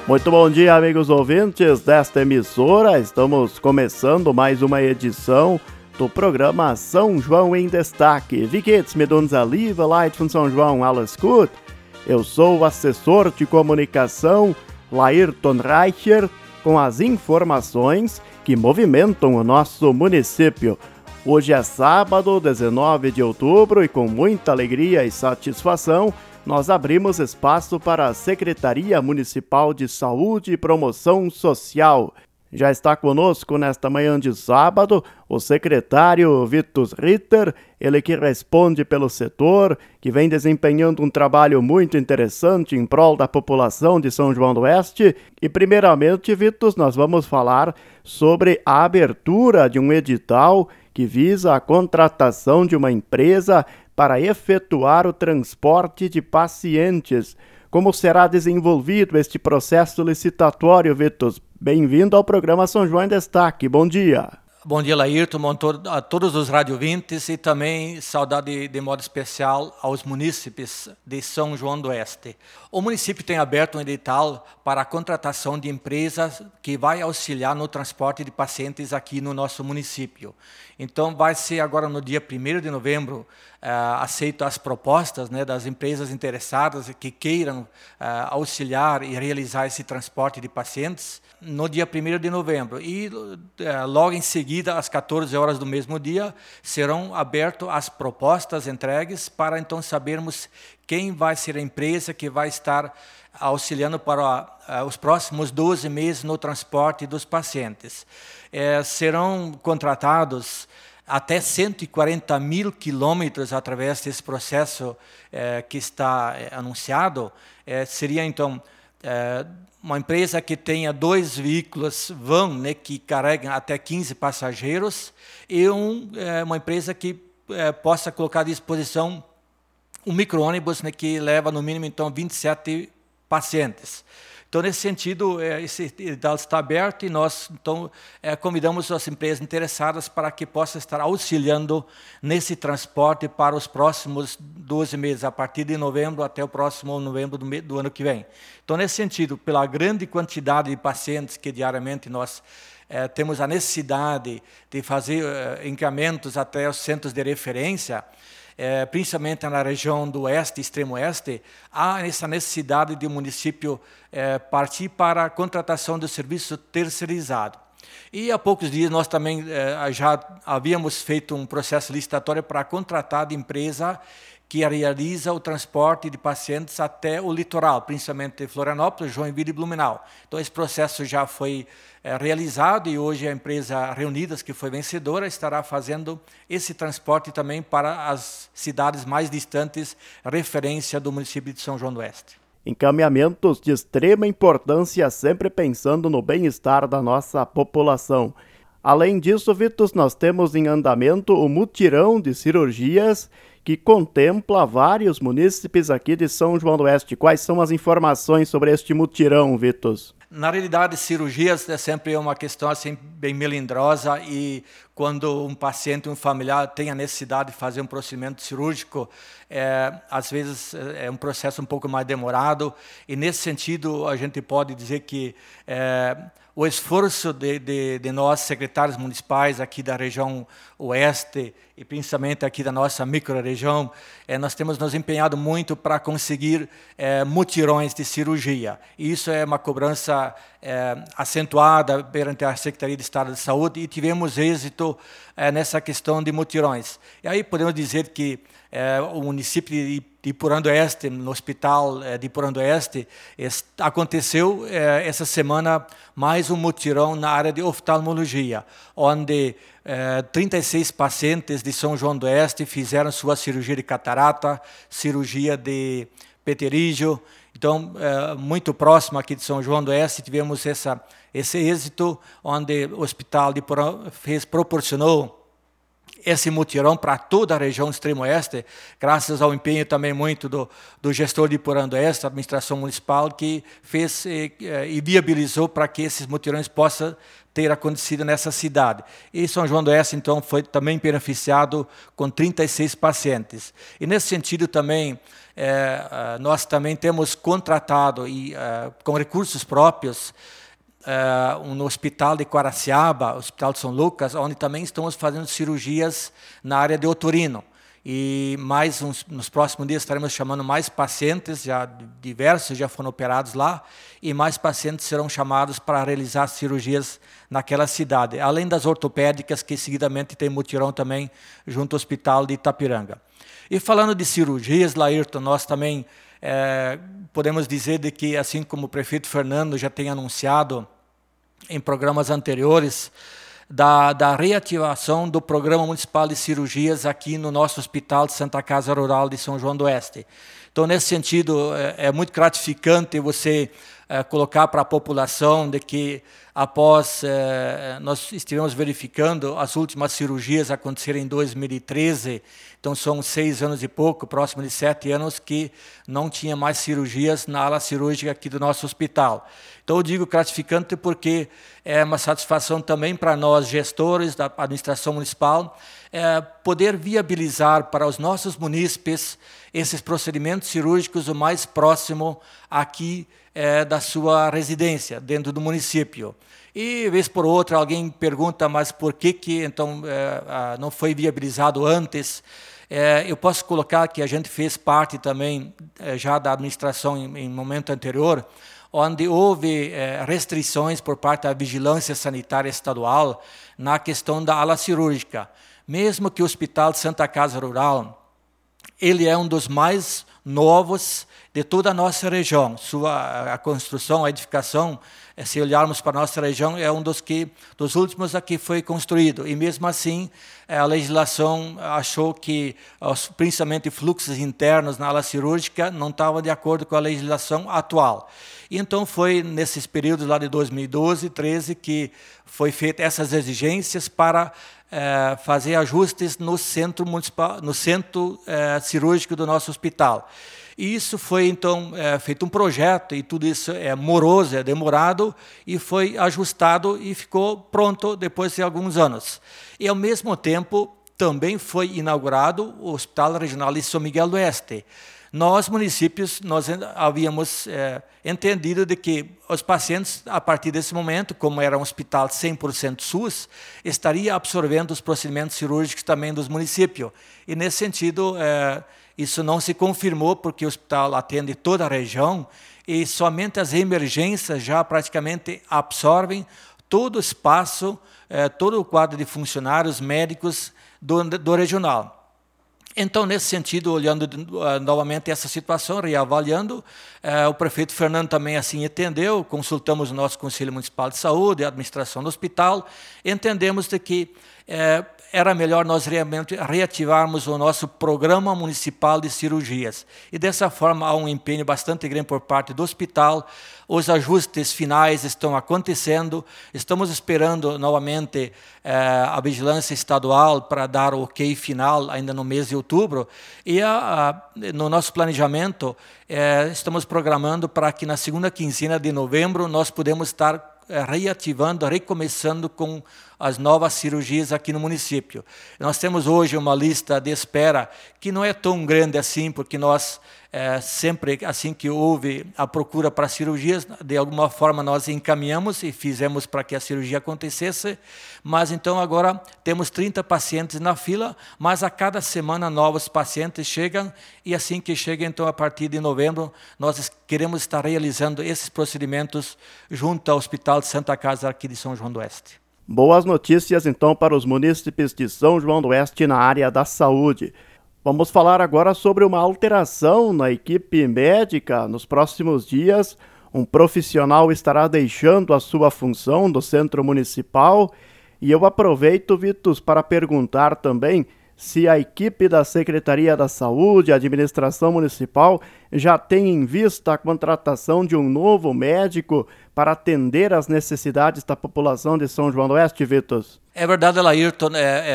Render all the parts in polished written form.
Muito bom dia, amigos ouvintes desta emissora. Estamos começando mais uma edição do programa São João em Destaque. Wie geht's mit unser liebe Leute von São João? Alles gut? Eu sou o assessor de comunicação, Laírton Reicher, com as informações que movimentam o nosso município. Hoje é sábado, 19 de outubro, e com muita alegria e satisfação, nós abrimos espaço para a Secretaria Municipal de Saúde e Promoção Social. Já está conosco nesta manhã de sábado o secretário Vitus Ritter, ele que responde pelo setor, que vem desempenhando um trabalho muito interessante em prol da população de São João do Oeste. E primeiramente, Vitus, nós vamos falar sobre a abertura de um edital que visa a contratação de uma empresa para efetuar o transporte de pacientes. Como será desenvolvido este processo licitatório, Vitus? Bem-vindo ao programa São João em Destaque. Bom dia. Bom dia, Laírton, a todos os radiovintes e também saudade de modo especial aos munícipes de São João do Oeste. O município tem aberto um edital para a contratação de empresas que vai auxiliar no transporte de pacientes aqui no nosso município. Então, vai ser agora no dia 1º de novembro, aceito as propostas, das empresas interessadas que queiram auxiliar e realizar esse transporte de pacientes no dia 1º de novembro. E logo em seguida, às 14 horas do mesmo dia, serão abertas as propostas entregues para então sabermos quem vai ser a empresa que vai estar auxiliando para os próximos 12 meses no transporte dos pacientes. Serão contratados até 140 mil quilômetros através desse processo que está anunciado. Seria, então, uma empresa que tenha 2 veículos vão, que carregam até 15 passageiros, e uma empresa que possa colocar à disposição um micro-ônibus que leva no mínimo então 27 pacientes. Então, nesse sentido, esse edital está aberto e nós então convidamos as empresas interessadas para que possam estar auxiliando nesse transporte para os próximos 12 meses, a partir de novembro até o próximo novembro do ano que vem. Então, nesse sentido, pela grande quantidade de pacientes que diariamente nós temos a necessidade de fazer encaminhamentos até os centros de referência, principalmente na região do Oeste, extremo Oeste, há essa necessidade de o município partir para a contratação do serviço terceirizado. E há poucos dias nós também já havíamos feito um processo licitatório para contratar de empresa que realiza o transporte de pacientes até o litoral, principalmente Florianópolis, Joinville e Blumenau. Então, esse processo já foi realizado e hoje a empresa Reunidas, que foi vencedora, estará fazendo esse transporte também para as cidades mais distantes, referência do município de São João do Oeste. Encaminhamentos de extrema importância, sempre pensando no bem-estar da nossa população. Além disso, Vitus, nós temos em andamento o mutirão de cirurgias que contempla vários munícipes aqui de São João do Oeste. Quais são as informações sobre este mutirão, Vitus? Na realidade, cirurgias é sempre uma questão assim, bem melindrosa, e quando um paciente, um familiar tem a necessidade de fazer um procedimento cirúrgico, às vezes é um processo um pouco mais demorado, e nesse sentido a gente pode dizer que o esforço de nós, secretários municipais aqui da região Oeste, e principalmente aqui da nossa micro-região, nós temos nos empenhado muito para conseguir mutirões de cirurgia. E isso é uma cobrança acentuada perante a Secretaria de Estado de Saúde, e tivemos êxito nessa questão de mutirões. E aí podemos dizer que o município de Iporã do Oeste, no hospital de Iporã do Oeste, aconteceu essa semana mais um mutirão na área de oftalmologia, onde 36 pacientes de São João do Oeste fizeram sua cirurgia de catarata, cirurgia de pterígio. Então, muito próximo aqui de São João do Oeste, tivemos esse êxito, onde o hospital de Iporã proporcionou esse mutirão para toda a região do extremo oeste, graças ao empenho também muito do gestor de Iporã do Oeste, a administração municipal, que fez e viabilizou para que esses mutirões possam ter acontecido nessa cidade. E São João do Oeste, então, foi também beneficiado com 36 pacientes. E, nesse sentido, também, nós também temos contratado, com recursos próprios, no Hospital de Quaraciaba, Hospital de São Lucas, onde também estamos fazendo cirurgias na área de otorino. E nos próximos dias estaremos chamando mais pacientes, já diversos já foram operados lá, e mais pacientes serão chamados para realizar cirurgias naquela cidade, além das ortopédicas, que seguidamente tem mutirão também junto ao Hospital de Itapiranga. E falando de cirurgias, Laírton, nós também podemos dizer de que, assim como o prefeito Fernando já tem anunciado em programas anteriores, da reativação do Programa Municipal de Cirurgias aqui no nosso Hospital de Santa Casa Rural de São João do Oeste. Então, nesse sentido, é muito gratificante você colocar para a população de que, após nós estivemos verificando as últimas cirurgias acontecerem em 2013, então são 6 anos e pouco, próximo de 7 anos, que não tinha mais cirurgias na ala cirúrgica aqui do nosso hospital. Então, eu digo gratificante porque é uma satisfação também para nós, gestores da administração municipal, poder viabilizar para os nossos munícipes esses procedimentos cirúrgicos o mais próximo aqui da sua residência, dentro do município. E, vez por outra, alguém pergunta, mas por que então, não foi viabilizado antes? Eu posso colocar que a gente fez parte também, já da administração em momento anterior, onde houve restrições por parte da Vigilância Sanitária Estadual na questão da ala cirúrgica. Mesmo que o Hospital de Santa Casa Rural, ele é um dos mais novos de toda a nossa região. A construção, a edificação, se olharmos para a nossa região, é um dos últimos a que foi construído. E mesmo assim, a legislação achou que, principalmente, fluxos internos na ala cirúrgica não estavam de acordo com a legislação atual. E então foi nesses períodos lá de 2012, 2013, que foi feita essas exigências para fazer ajustes no centro municipal, no centro cirúrgico do nosso hospital. E isso foi, então, feito um projeto, e tudo isso é moroso, é demorado, e foi ajustado e ficou pronto depois de alguns anos. E, ao mesmo tempo, também foi inaugurado o Hospital Regional de São Miguel do Oeste. Nós, municípios, nós havíamos entendido de que os pacientes, a partir desse momento, como era um hospital 100% SUS, estaria absorvendo os procedimentos cirúrgicos também dos municípios. E, nesse sentido, isso não se confirmou, porque o hospital atende toda a região e somente as emergências já praticamente absorvem todo o espaço, todo o quadro de funcionários médicos do regional. Então, nesse sentido, olhando novamente essa situação, reavaliando, o prefeito Fernando também assim entendeu, consultamos o nosso Conselho Municipal de Saúde, a administração do hospital, entendemos de que era melhor nós realmente reativarmos o nosso Programa Municipal de Cirurgias. E, dessa forma, há um empenho bastante grande por parte do hospital, os ajustes finais estão acontecendo, estamos esperando novamente a Vigilância Estadual para dar o ok final ainda no mês de outubro, e no nosso planejamento estamos programando para que na segunda quinzena de novembro nós podemos estar reativando, recomeçando com as novas cirurgias aqui no município. Nós temos hoje uma lista de espera que não é tão grande assim, porque nós sempre, assim que houve a procura para cirurgias, de alguma forma nós encaminhamos e fizemos para que a cirurgia acontecesse, mas então agora temos 30 pacientes na fila, mas a cada semana novos pacientes chegam, e assim que chegam, então, a partir de novembro, nós queremos estar realizando esses procedimentos junto ao Hospital de Santa Casa aqui de São João do Oeste. Boas notícias, então, para os munícipes de São João do Oeste na área da saúde. Vamos falar agora sobre uma alteração na equipe médica. Nos próximos dias, um profissional estará deixando a sua função do Centro Municipal. E eu aproveito, Vitus, para perguntar também se a equipe da Secretaria da Saúde, a Administração Municipal, já tem em vista a contratação de um novo médico para atender às necessidades da população de São João do Oeste, Vitus. É verdade, Laírton,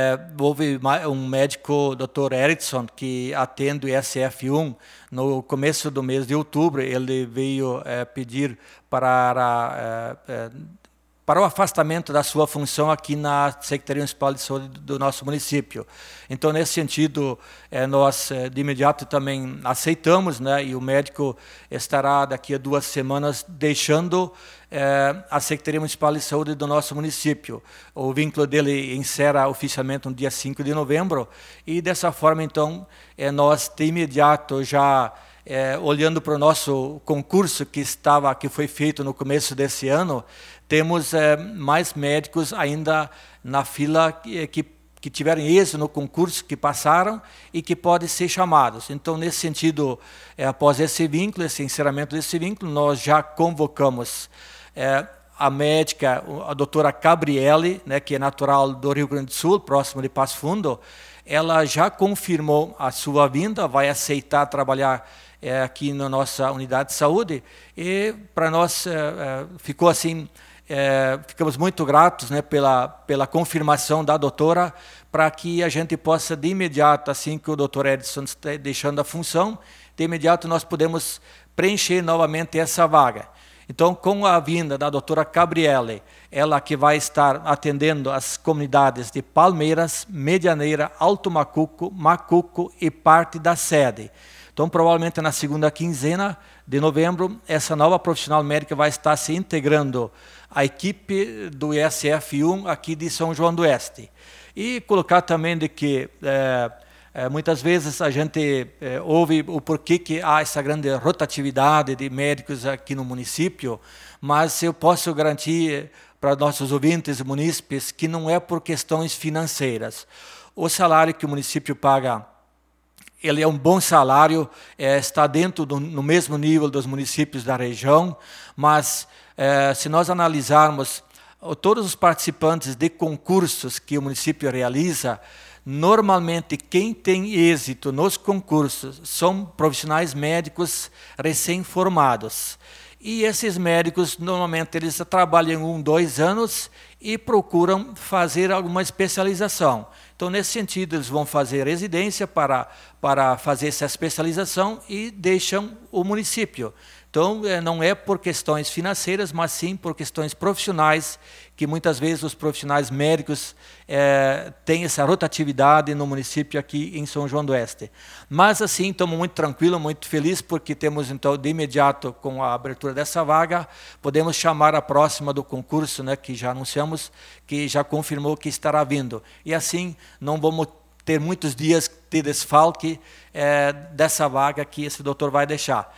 houve um médico, Dr. Erickson, que atende o SF1 no começo do mês de outubro. Ele veio pedir para para o afastamento da sua função aqui na Secretaria Municipal de Saúde do nosso município. Então, nesse sentido, nós de imediato também aceitamos, né, e o médico estará daqui a 2 semanas deixando a Secretaria Municipal de Saúde do nosso município. O vínculo dele encerra oficialmente no dia 5 de novembro, e dessa forma, então, nós de imediato já olhando para o nosso concurso que foi feito no começo desse ano, temos mais médicos ainda na fila que tiveram êxito no concurso, que passaram e que podem ser chamados. Então, nesse sentido, após esse vínculo, esse encerramento desse vínculo, nós já convocamos a médica, a doutora Gabriele, né, que é natural do Rio Grande do Sul, próximo de Passo Fundo. Ela já confirmou a sua vinda, vai aceitar trabalhar aqui na nossa unidade de saúde, e para nós ficou assim, ficamos muito gratos, né, pela confirmação da doutora, para que a gente possa de imediato, assim que o doutor Edson está deixando a função, de imediato nós podemos preencher novamente essa vaga. Então, com a vinda da doutora Gabriele, ela que vai estar atendendo as comunidades de Palmeiras, Medianeira, Alto Macuco, Macuco e parte da sede. Então, provavelmente na segunda quinzena de novembro, essa nova profissional médica vai estar se integrando à equipe do ISF1 aqui de São João do Oeste. E colocar também de que muitas vezes a gente ouve o porquê que há essa grande rotatividade de médicos aqui no município, mas eu posso garantir para nossos ouvintes e munícipes que não é por questões financeiras. O salário que o município paga, ele é um bom salário, está dentro no mesmo nível dos municípios da região, mas se nós analisarmos todos os participantes de concursos que o município realiza, normalmente quem tem êxito nos concursos são profissionais médicos recém-formados. E esses médicos, normalmente, eles trabalham 1, 2 anos e procuram fazer alguma especialização. Então, nesse sentido, eles vão fazer residência para fazer essa especialização e deixam o município. Então, não é por questões financeiras, mas sim por questões profissionais, que muitas vezes os profissionais médicos têm essa rotatividade no município aqui em São João do Oeste. Mas, assim, estamos muito tranquilos, muito felizes, porque temos, então, de imediato, com a abertura dessa vaga, podemos chamar a próxima do concurso, né, que já anunciamos, que já confirmou que estará vindo. E, assim, não vamos ter muitos dias de desfalque dessa vaga que esse doutor vai deixar.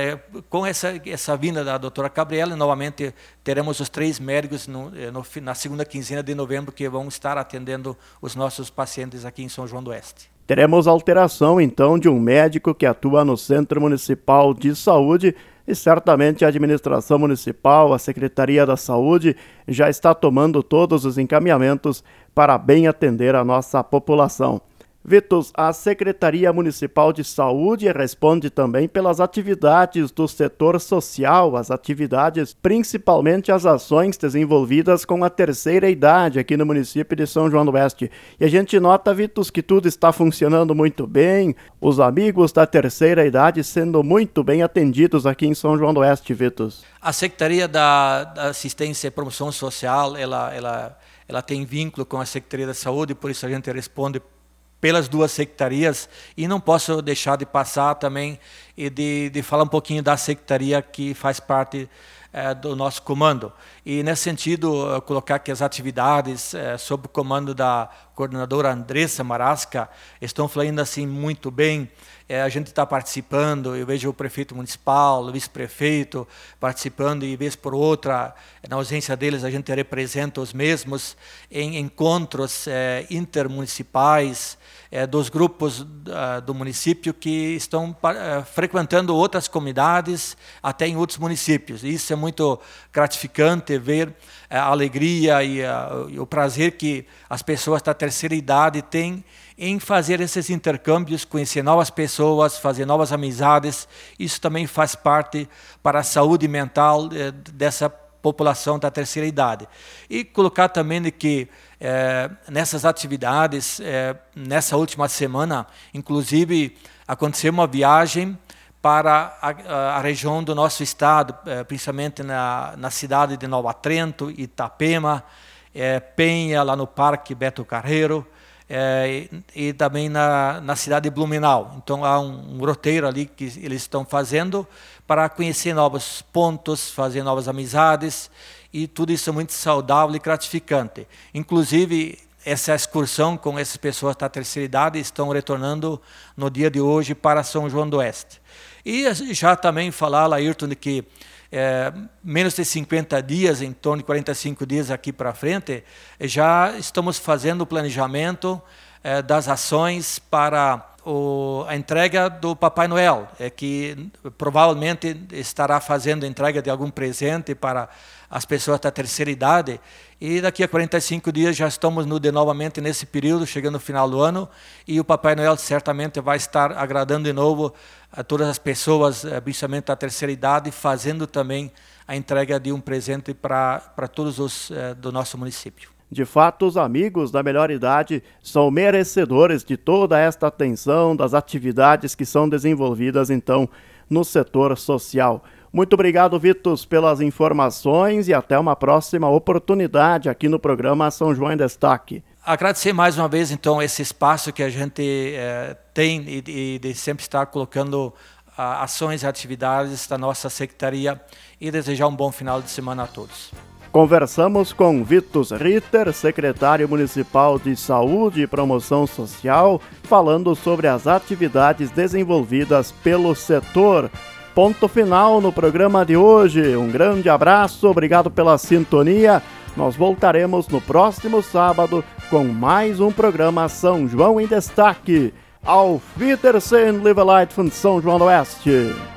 Com essa vinda da doutora Gabriele, novamente teremos os 3 médicos na segunda quinzena de novembro que vão estar atendendo os nossos pacientes aqui em São João do Oeste. Teremos alteração, então, de um médico que atua no Centro Municipal de Saúde, e certamente a administração municipal, a Secretaria da Saúde, já está tomando todos os encaminhamentos para bem atender a nossa população. Vitos, a Secretaria Municipal de Saúde responde também pelas atividades do setor social, as atividades, principalmente as ações desenvolvidas com a terceira idade aqui no município de São João do Oeste. E a gente nota, Vitos, que tudo está funcionando muito bem, os amigos da terceira idade sendo muito bem atendidos aqui em São João do Oeste, Vitos. A Secretaria da Assistência e Promoção Social, ela tem vínculo com a Secretaria da Saúde, por isso a gente responde pelas 2 secretarias, e não posso deixar de passar também e de falar um pouquinho da secretaria que faz parte do nosso comando. E, nesse sentido, colocar que as atividades sob o comando da coordenadora Andressa Marasca estão fluindo assim muito bem. A gente está participando, eu vejo o prefeito municipal, o vice-prefeito participando, e vez por outra, na ausência deles, a gente representa os mesmos em encontros intermunicipais dos grupos do município que estão frequentando outras comunidades, até em outros municípios. E isso é muito gratificante, ver a alegria e o prazer que as pessoas da terceira idade têm em fazer esses intercâmbios, conhecer novas pessoas, fazer novas amizades. Isso também faz parte para a saúde mental dessa população da terceira idade. E colocar também de que nessas atividades, nessa última semana, inclusive, aconteceu uma viagem para a região do nosso estado, principalmente na cidade de Nova Trento, Itapema, Penha, lá no Parque Beto Carreiro, e também na cidade de Blumenau. Então há um roteiro ali que eles estão fazendo para conhecer novos pontos, fazer novas amizades, e tudo isso é muito saudável e gratificante. Inclusive, essa excursão com essas pessoas da terceira idade estão retornando no dia de hoje para São João do Oeste. E já também falar, Ayrton, de que menos de 50 dias, em torno de 45 dias aqui para frente, já estamos fazendo o planejamento das ações para a entrega do Papai Noel, que provavelmente estará fazendo a entrega de algum presente para as pessoas da terceira idade, e daqui a 45 dias já estamos novamente nesse período, chegando no final do ano, e o Papai Noel certamente vai estar agradando de novo a todas as pessoas, principalmente da terceira idade, fazendo também a entrega de um presente para todos os do nosso município. De fato, os amigos da melhor idade são merecedores de toda esta atenção, das atividades que são desenvolvidas, então, no setor social. Muito obrigado, Vitus, pelas informações e até uma próxima oportunidade aqui no programa São João em Destaque. Agradecer mais uma vez, então, esse espaço que a gente tem e de sempre estar colocando ações e atividades da nossa secretaria, e desejar um bom final de semana a todos. Conversamos com Vitus Ritter, secretário municipal de Saúde e Promoção Social, falando sobre as atividades desenvolvidas pelo setor. Ponto final no programa de hoje. Um grande abraço, obrigado pela sintonia. Nós voltaremos no próximo sábado com mais um programa São João em Destaque. Auf Wiedersehen, liebe Leute von São João do Oeste.